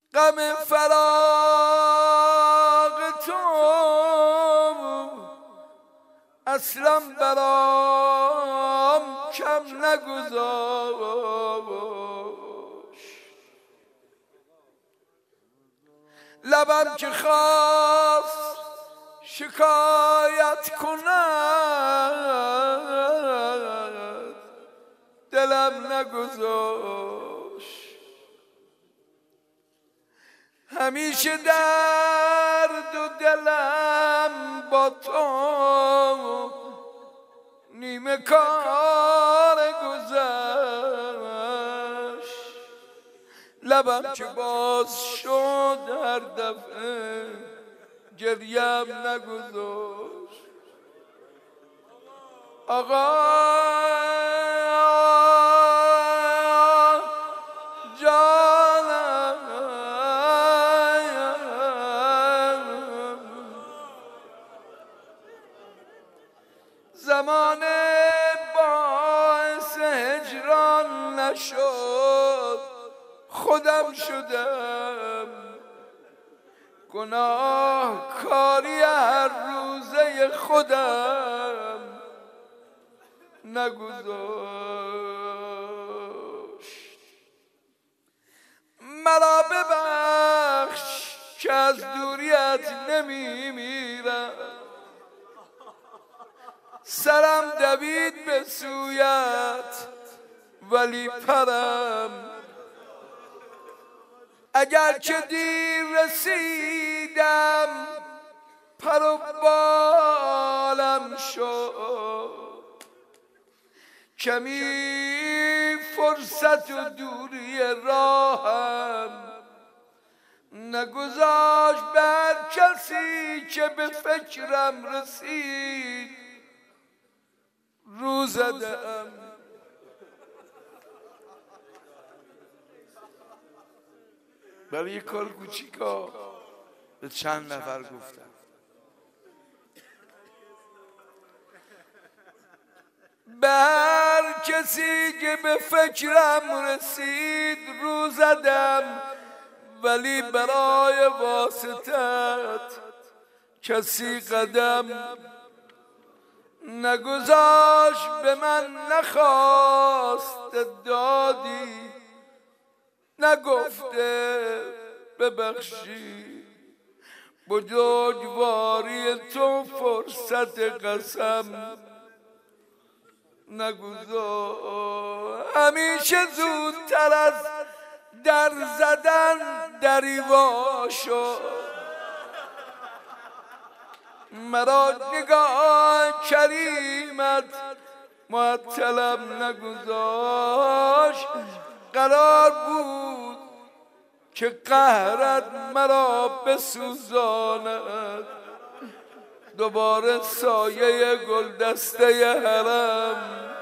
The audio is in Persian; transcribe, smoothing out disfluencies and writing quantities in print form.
غم فراق تو اصلا برام کم نگذاشت. لبم که خواست شکایت کند دلم نگذاشت. همیشه درد و دلم با تو نیمه کار گذشت. لبم که باز شد هر دفعه گریم نگذاشت. آقا زمان باعث هجران نشد خودم شدم. گناه کاری هر روزه خودم نگذاشت. مرا ببخش که از دوریت نمیمیرم. سرم دوید به سویت ولی پرم اگر که دیر رسیدم پر و بالم شد. کمی فرصت و دوری راهم نگذاشت بر کسی که به فکرم رسید رو زدم. برای یک کار کوچیکا به چند نفر گفتم به هر کسی که به فکرم رسید رو زدم، ولی برای واسطت کسی قدم نگذاشت. به من نخواست دادی نگفته ببخشی. بزرگواری تو فرصت قسم نگذار. همیشه زودتر از در زدن دری وا شد. مرا نگاه کریمت معطلم نگذاشت. قرار بود که قهرت مرا بسوزاند. دوباره سایه گلدسته حرم